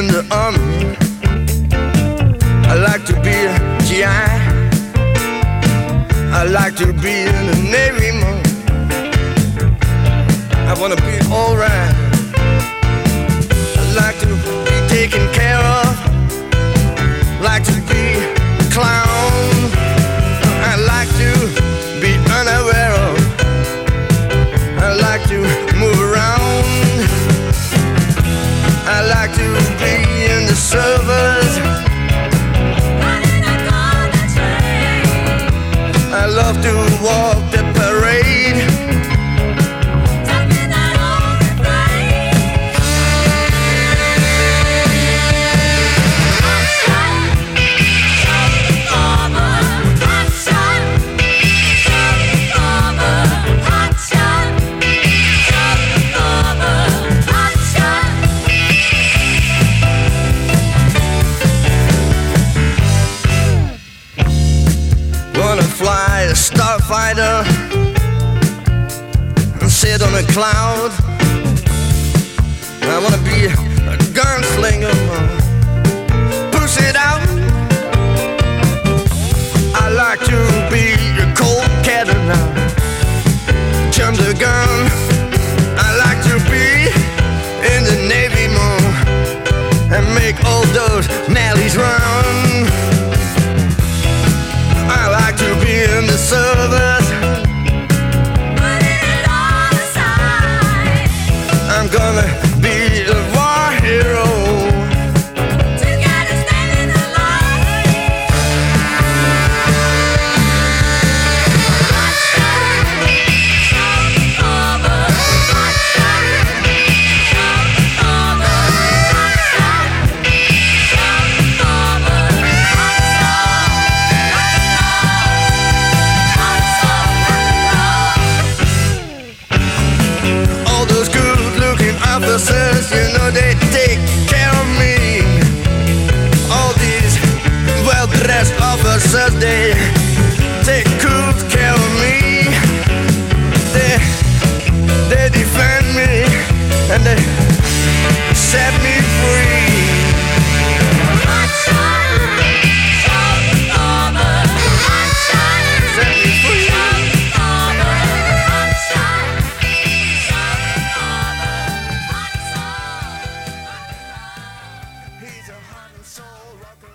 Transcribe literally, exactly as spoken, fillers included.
in the army. I like to be a G I. I like to be in the Navy, man. I wanna be alright. I like to be taken care of. Like to be a clown. I like to be unaware of. I like to move around. I like to be in the service. I love to walk the parade. Fly a starfighter and sit on a cloud. I wanna be a gunslinger, push it out. I like to be a cold catter now, jump the gun. I like to be in the Navy, man, and make all those Nellies run. I like to be in the service. Putting it all aside. I'm gonna be a war hero. Together standing alive. Hot shot, show the cover. Hot shot, show the cover. Hot shot, show the cover. Hot shot. All those good-looking officers, you know they take care of me. All these well-dressed officers, they take good care of me. They, they defend me and they set me free. Hot shot, show the cover. Hot shot, set me free. Show the cover. Hot shot. He's a heart and soul rocker.